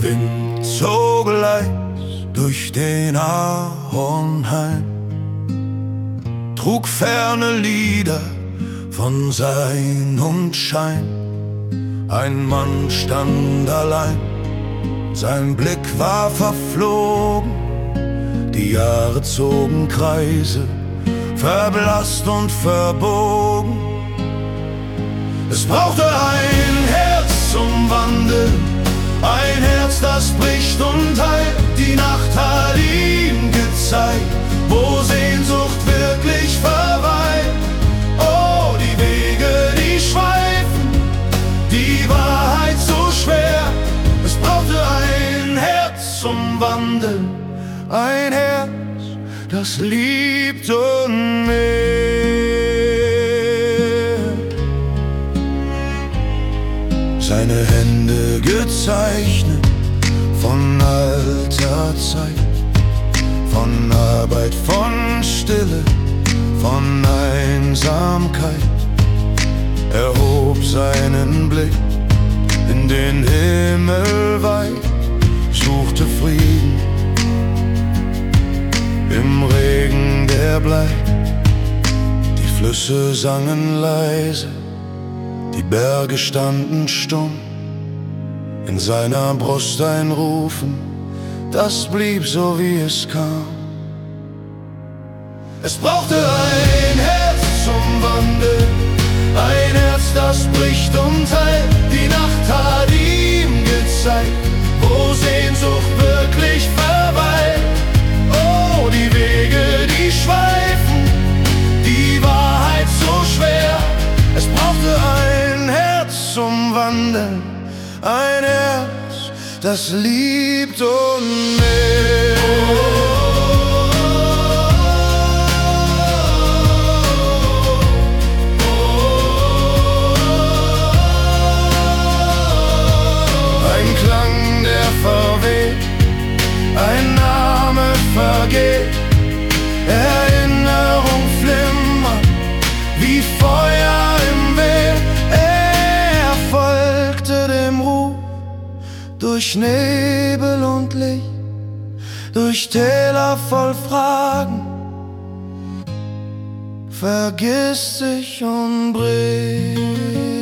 Wind zog leis durch den Ahornhain, trug ferne Lieder von Sein und Schein. Ein Mann stand allein, sein Blick war verflogen, die Jahre zogen Kreise, verblasst und verbogen. Es brauchte ein Herz zum Wandeln, ein Herz, das bricht und heilt. Die Nacht hat ihm gezeigt, wo Sehnsucht wirklich verweilt. Oh, die Wege, die schweifen, die Wahrheit so schwer. Es brauchte ein Herz zum Wandeln, ein Herz, das liebt und mehr. Seine Hände gezeichnet von alter Zeit, von Arbeit, von Stille, von Einsamkeit. Er hob seinen Blick in den Himmel weit, suchte Frieden im Regen, der bleibt. Die Flüsse sangen leise, die Berge standen stumm, in seiner Brust ein Rufen, das blieb so wie es kam. Es brauchte ein Herz zum Wandeln, ein Herz, das bricht und heilt. Die Nacht hat ihm gezeigt, wo Sehnsucht wirklich verweilt. Oh, die Wege, die schweifen, die Wahrheit so schwer. Es brauchte ein Herz zum Wandeln, ein Herz, das liebt und mehr. Ein Klang, der verweht, ein Name vergeht, Erinnerung flimmert wie Feuer im Wind. Er folgte dem Ruf durch Nebel und Licht, durch Täler voll Fragen, vergisst sich und bricht.